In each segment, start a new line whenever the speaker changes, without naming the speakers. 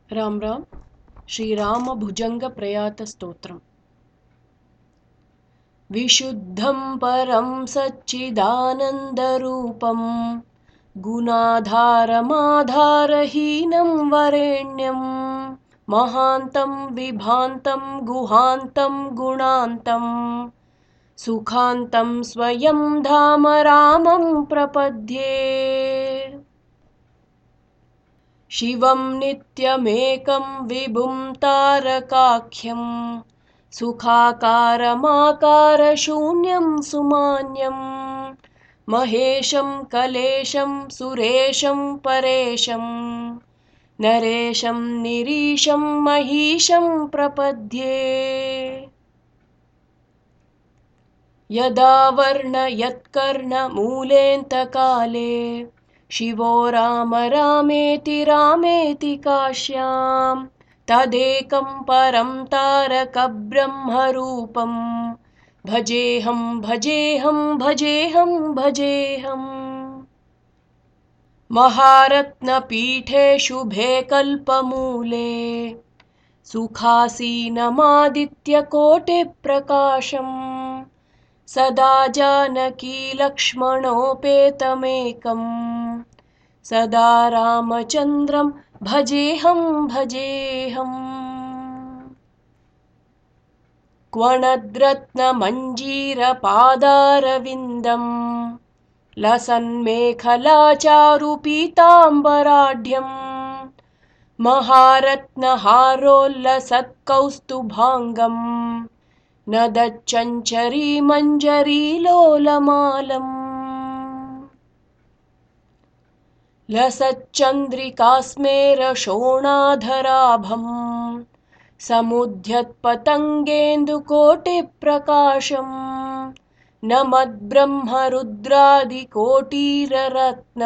राम राम। श्रीराम भुजंग प्रयात स्तोत्रम्। विशुद्धं परं सच्चिदानन्दरूपं गुणाधारमाधारहीनं वरेण्यं महान्तं विभान्तं गुहान्तं गुणान्तं सुखान्तं स्वयं धाम रामं प्रपद्ये। शिवं नित्यमेकं विभुं तारकाख्यं सुखाकारमाकारशून्यं सुमान्यं महेशं कलेशं सुरेशं परेशं नरेशं निरीशं महीशं प्रपद्ये। यदा वर्णयत्कर्णमूलेऽन्तकाले शिवो राम रामेति रामेति काश्यां तदेकं परं तारकब्रह्मरूपं भजेऽहं भजेऽहं भजेऽहं भजेऽहम्। महारत्नपीठे शुभे कल्पमूले सुखासीनमादित्यकोटिप्रकाशम् सदा जानकी लक्ष्मणोपेतमेकं सदा रामचन्द्रं भजेऽहं भजेऽहम्। क्वणद्रत्नमञ्जीरपादारविन्दं लसन्मेखलाचारुपीताम्बराढ्यं महारत्नहारोल्लसत्कौस्तुभाङ्गम् नदच्चञ्चरी मञ्जरीलोलमालम् लसच्चन्द्रिकास्मेरशोणाधराभम् समुद्यत्पतङ्गेन्दुकोटिप्रकाशम् नमद्ब्रह्मरुद्रादिकोटिररत्न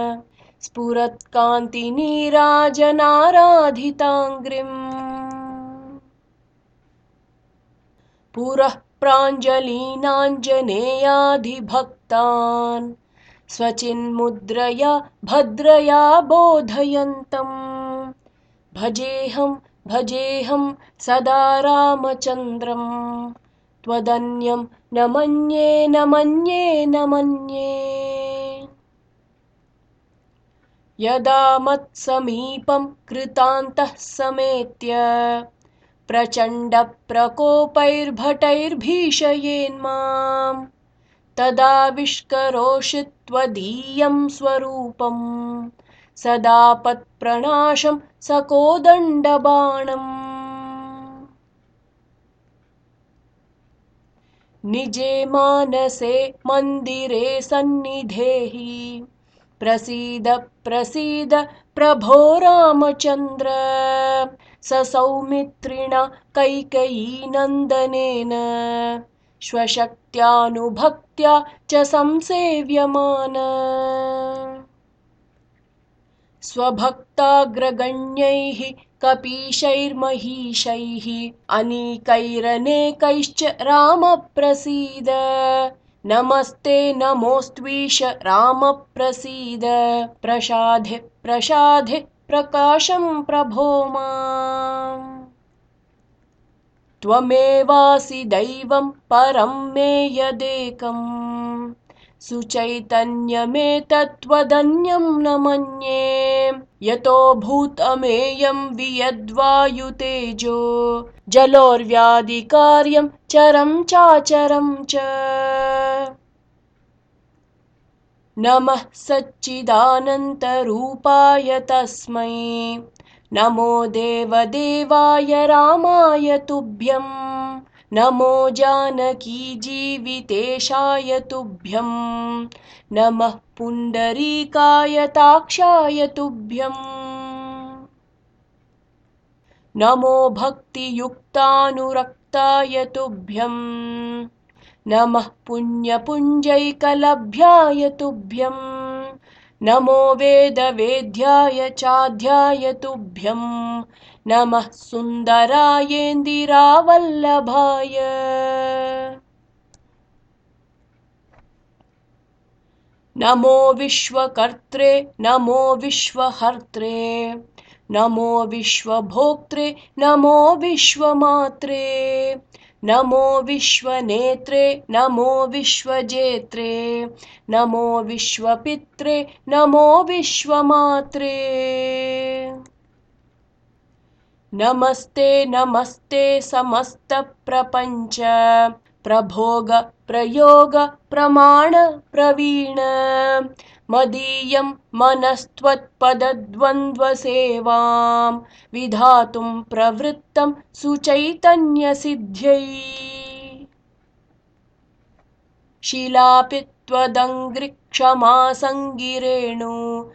स्फुरत्कान्तिनीराजनाराधिताङ्घ्रिम्। पुरः प्राञ्जलीनाञ्जनेयाधिभक्तान् स्वचिन्मुद्रया भद्रया बोधयन्तं भजेऽहं भजेऽहं सदा रामचन्द्रं त्वदन्यं न मन्ये न मन्ये न मन्ये। यदा मत्समीपं कृतान्तः समेत्य प्रचण्डप्रकोपैर्भटैर्भीषयेन्मां तदा विष्करोषि त्वदीयं स्वरूपं सदापत्प्रणाशं सकोदण्डबाणम्। निजे मानसे मन्दिरे सन्निधेहि प्रसीद प्रसीद प्रभो रामचन्द्र ससौमित्रिणा कैकेयीनन्दनेन स्वशक्त्यानुभक्त्या च संसेव्यमान। स्वभक्ताग्रगण्यैः कपीशैर्महीशैः अनीकैरनेकैश्च राम प्रसीद नमस्ते नमोऽस्त्वीश राम प्रसीद प्रसाधे प्रसाधे प्रकाशं प्रभो माम्। त्वमेवासि दैवं परं मे यदेकं सुचैतन्यमेतत्त्वदन्यं न मन्ये यतो भूतमेयं वियद्वायुतेजो जलोर्व्याधिकार्यं चरं चाचरं च। नमः सच्चिदानन्तरूपाय तस्मै नमो देवदेवाय रामाय तुभ्यं नमो जानकीजीवितेशाय तुभ्यं नमः पुण्डरीकाय ताक्षाय तुभ्यं नमो भक्तियुक्तानुरक्ताय तुभ्यं नमः पुण्यपुञ्जैकलभ्याय तुभ्यं नमो वेदवेद्याय चाध्याय तुभ्यं नमः सुन्दरायेन्दिरावल्लभाय। नमो विश्वकर्त्रे नमो विश्वहर्त्रे नमो विश्वभोक्त्रे नमो विश्वमात्रे नमो विश्वनेत्रे नमो विश्वजेत्रे नमो विश्वपित्रे नमो विश्वमात्रे नमस्ते नमस्ते समस्तप्रपञ्च प्रभोग प्रयोग प्रमाण प्रवीण मदीयं मनस्त्वत्पदद्वन्द्वसेवां विधातुं प्रवृत्तं सुचैतन्यसिद्ध्यै शिलापि त्वदङ्घ्रिक्षमासङ्गिरेणु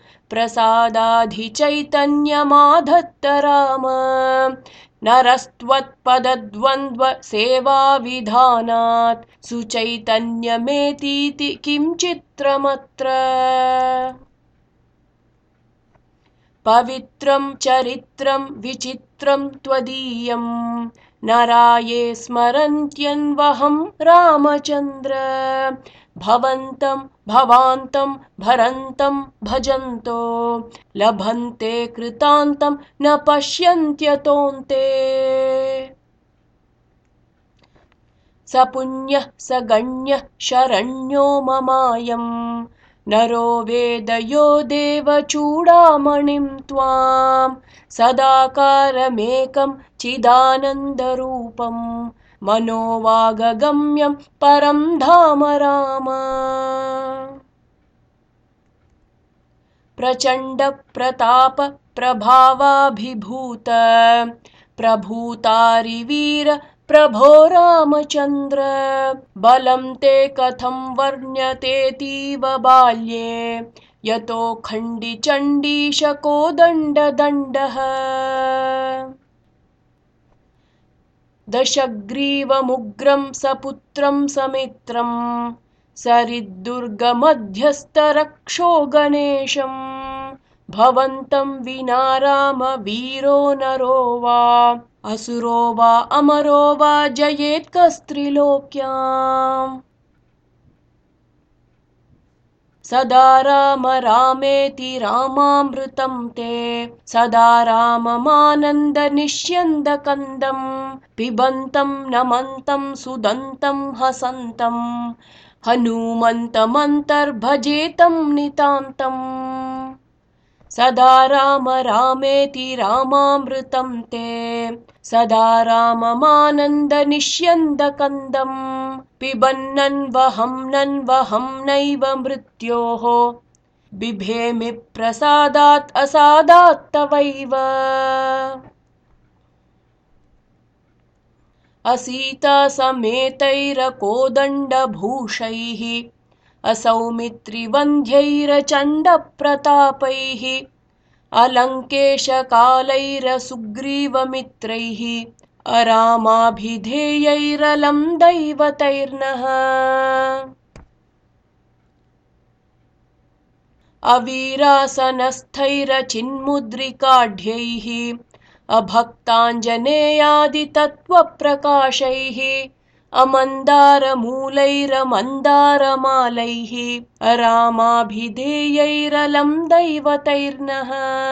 प्रसादाधिचैतन्यमाधत्त राम नरस्त्वत्पदद्वन्द्वसेवाविधानात् सुचैतन्यमेतीति किं चित्रमत्र पवित्रं चरित्रं विचित्रं त्वदीयं नराये स्मरन्त्यन्वहं रामचन्द्र भवन्तं भवान्तं भरन्तं भजन्तो लभन्ते कृतान्तं न पश्यन्त्यतोऽन्ते स पुण्यः स गण्यः शरण्यो ममायं नरो वेद यो देवचूडामणिं त्वां सदाकारमेकं चिदानन्दरूपं मनोवागगम्यं परं धाम राम प्रचण्ड प्रताप प्रभावाभिभूत प्रभूतारिवीर प्रभो रामचन्द्र बलं ते कथं वर्ण्यतेऽतीव बाल्ये यतो खण्डिचण्डीशकोदण्डदण्डः दशग्रीवमुग्रं सपुत्रं समित्रं सरिद्दुर्गमध्यस्थरक्षो गणेशं भवन्तं विना राम वीरो नरो वा असुरो वा अमरो वा जयेत्कस्त्रिलोक्याम् सदा राम रामेति रामामृतं ते सदा राममानन्दनिष्यन्दकन्दं पिबन्तं नमन्तं सुदन्तं हसन्तं हनूमन्तमन्तर्भजेतं नितान्तम् सदा राम रामेति रामामृतं ते सदा राममानन्दनिष्यन्दकन्दं पिबन्नन्वहं नैव मृत्योः बिभेमि प्रसादात् असादात् तवैव असीता समेतैरकोदण्डभूषैः असौमित्रिवन्ध्यैरचण्डप्रतापैः अलङ्केशकालैरसुग्रीवमित्रैः अरामाभिधेयैरलं दैवतैर्नः अवीरासनस्थैरचिन्मुद्रिकाढ्यैः अभक्ताञ्जनेयादितत्त्वप्रकाशैः अमन्दारमूलैरमन्दारमालैः अरामाभिधेयैरलं दैवतैर्नः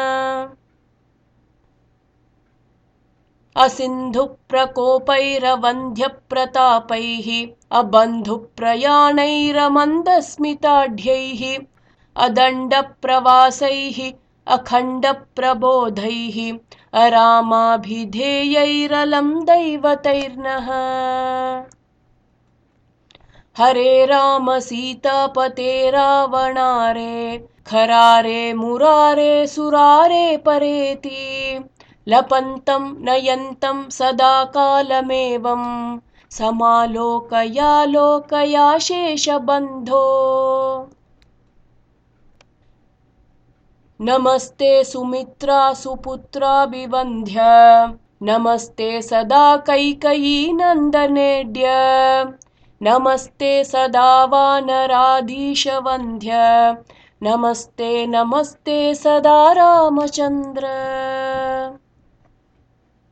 असिन्धुप्रकोपैरवन्ध्यप्रतापैः अबन्धुप्रयाणैरमन्दस्मिताढ्यैः अदण्डप्रवासैः अखण्डप्रबोधैः अरामाभिधेयैरलं दैवतैर्नः हरे राम सीतापते रावणारे खरारे मुरारे सुरारे परेति लपन्तं नयन्तं सदा कालमेवं समालोकया शेषबन्धो नमस्ते सुमित्रा सुपुत्रा विवन्ध्य नमस्ते सदा कैकयी नन्दनेड्य नमस्ते सदा वानराधीशवन्ध्य नमस्ते नमस्ते सदा रामचन्द्र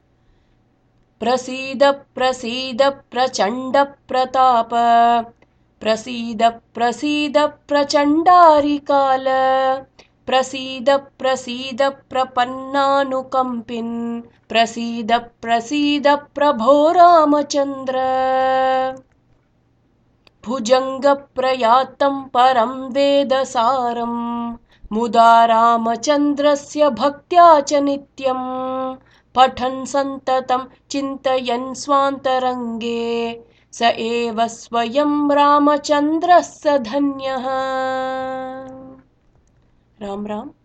प्रसीद प्रसीद प्रचण्ड प्रताप प्रसीद प्रसीद प्रचण्डारिकाल प्रसीद प्रसीद प्रपन्नानुकम्पिन् प्रसीद प्रसीद प्रभो रामचन्द्र भुजङ्गप्रयातं परं वेदसारं मुदा रामचन्द्रस्य भक्त्या च नित्यं पठन् सन्ततं चिन्तयन् स्वान्तरङ्गे स एव स्वयं रामचन्द्रः स धन्यः। राम राम।